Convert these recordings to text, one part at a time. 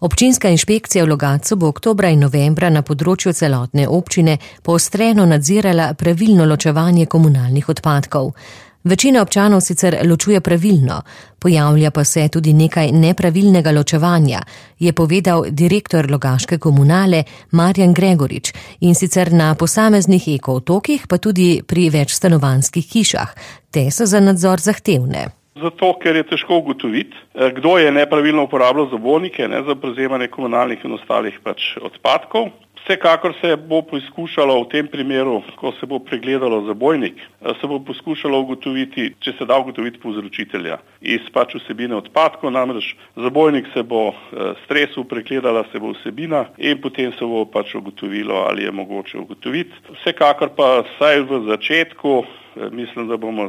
Občinska inšpekcija v Logatcu bo oktobra in novembra na področju celotne občine poostreno nadzirala pravilno ločevanje komunalnih odpadkov. Večina občanov sicer ločuje pravilno, pojavlja pa se tudi nekaj nepravilnega ločevanja, je povedal direktor Logaške komunale Marjan Gregorič, in sicer na posameznih eko-otokih, pa tudi pri večstanovanjskih hišah. Te so za nadzor zahtevne. Zato, ker je težko ugotoviti, kdo je nepravilno uporabljal zabojnike za prevzemanje komunalnih in ostalih odpadkov. Vsekakor se bo poskušalo v tem primeru, ko se bo pregledalo zabojnik, se bo poskušalo ugotoviti, če se da ugotoviti povzročitelja iz vsebine odpadkov, namreč zabojnik se bo stresel, pregledala se bo vsebina in potem se bo ugotovilo, ali je mogoče ugotoviti. Vsekakor pa vsaj v začetku mislim, da bomo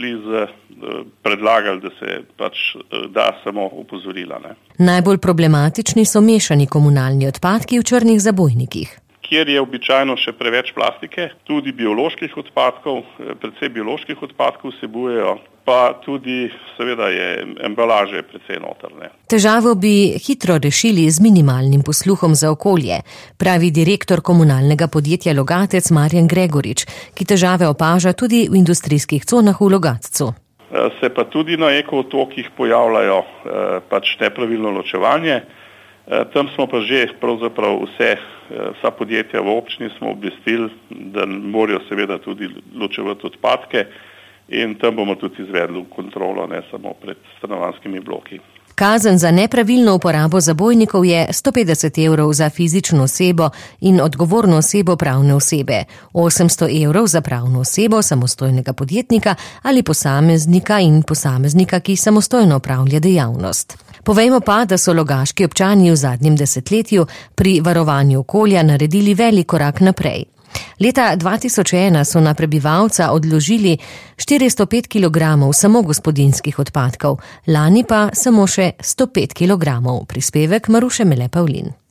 predlagali, da se da samo opozorila. Najbolj problematični so mešani komunalni odpadki v črnih zabojnikih. Kjer je običajno še preveč plastike, tudi bioloških odpadkov, predvsej bioloških odpadkov vsebujejo, pa tudi seveda je embalaže precej notrne. Težavo bi hitro rešili z minimalnim posluhom za okolje, pravi direktor komunalnega podjetja Logatec Marjan Gregorič, ki težave opaža tudi v industrijskih conah v Logatcu. Se pa tudi na eko-otokih pojavljajo nepravilno ločevanje. Tam smo pa že pravzaprav vsa podjetja v občini smo obvestili, da morajo seveda tudi ločevati odpadke in tam bomo tudi izvedli kontrolo, ne samo pred stanovanjskimi bloki. Kazen za nepravilno uporabo zabojnikov je 150 € za fizično osebo in odgovorno osebo pravne osebe, 800 € za pravno osebo samostojnega podjetnika ali posameznika in posameznika, ki samostojno opravlja dejavnost. Povejmo pa, da so logaški občani v zadnjem desetletju pri varovanju okolja naredili velik korak naprej. Leta 2001 so na prebivalca odložili 405 kg samo gospodinjskih odpadkov, lani pa samo še 105 kg. Prispevek Maruše Mele Pavlin.